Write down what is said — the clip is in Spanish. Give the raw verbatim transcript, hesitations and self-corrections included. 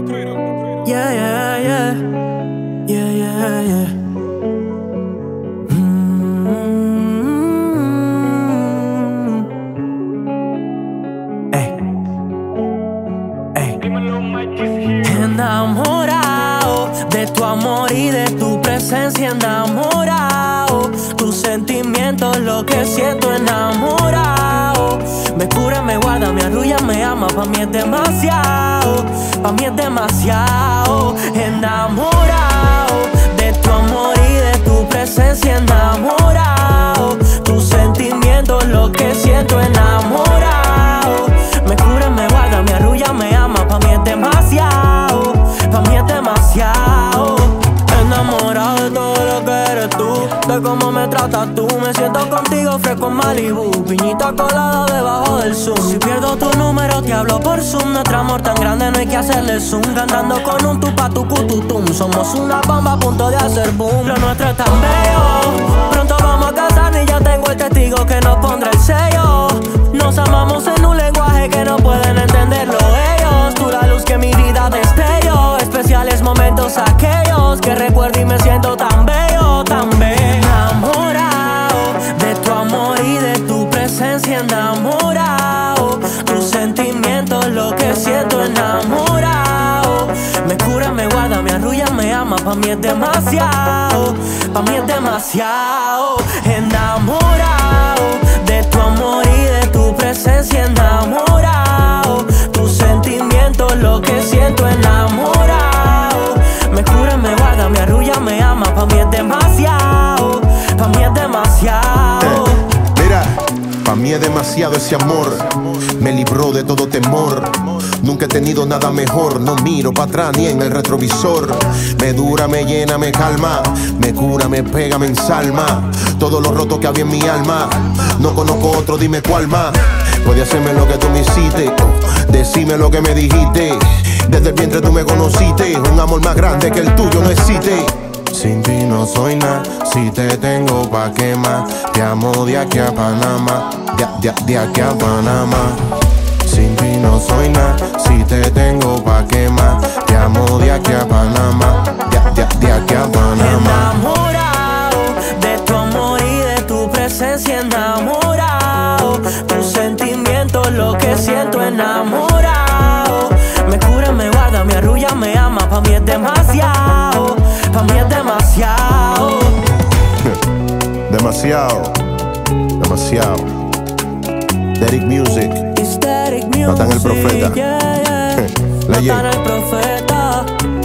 Yeah, yeah, yeah. Yeah, yeah, yeah. Mm-hmm. Ey. Ey. Enamorado de tu amor y de tu presencia, enamorado. Tus sentimientos, lo que siento, enamorado. Me cura, me guarda, me arrulla, me ama. Pa' mí es demasiado, pa' mí es demasiado. Enamorado de tu amor y de tu presencia, enamorado. Tus sentimientos, lo que siento, enamorado. Me cura, me guarda, me arrulla, me ama. Pa' mí es demasiado, pa' mí es demasiado. Enamorado de todo lo que eres tú, de cómo me tratas tú. Me siento contigo fresco en Malibu, piñita colada debajo del Zoom. Si pierdo tu número te hablo por Zoom. Nuestro amor tan grande no hay que hacerle zoom. Cantando con un tupa tu cututum. Somos una bomba a punto de hacer boom. Lo nuestro es tan bello, pronto vamos a casarnos y ya tengo el testigo que nos pondrá el sello. Nos amamos en un lenguaje que no pueden entenderlo ellos. Tú la luz que mi vida destello, especiales momentos aquellos que recuerdo y me siento tan bello, tan bello. Enamorado de tu amor y de tu presencia, enamorado. Tus sentimientos, lo que siento, enamorado. Me cura, me guarda, me arrulla, me ama. Pa' mí es demasiado, pa' mí es demasiado. Enamorado de tu amor y de tu presencia, enamorado. Tus sentimientos, lo que siento, enamorado. Me cura, me guarda, me arrulla, me ama. Pa' mí es demasiado, pa' mí es demasiado. eh, Mira, pa' mí es demasiado ese amor. Me libró de todo temor. Nunca he tenido nada mejor. No miro para atrás ni en el retrovisor. Me dura, me llena, me calma. Me cura, me pega, me ensalma. Todo lo roto que había en mi alma. No conozco otro, dime cuál más. Puede hacerme lo que tú me hiciste, decime lo que me dijiste. Desde el vientre tú me conociste. Un amor más grande que el tuyo no existe. Sin ti no soy nada, si te tengo pa' qué más. Te amo de aquí a Panamá, de, de, de aquí a Panamá. Sin ti no soy nada, si te tengo pa' qué más. Te amo de aquí a Panamá, de, de, de aquí a Panamá. Enamorado de tu amor y de tu presencia, enamorado. Tus sentimientos, lo que siento, enamorado. Me cura, me guarda, me arrulla, me ama. Pa' mí es demasiado, pa' mí es demasiado. Demasiado, demasiado. Derek Music, Hysteric Music, Natán el Profeta. yeah, yeah. La Natán el Profeta.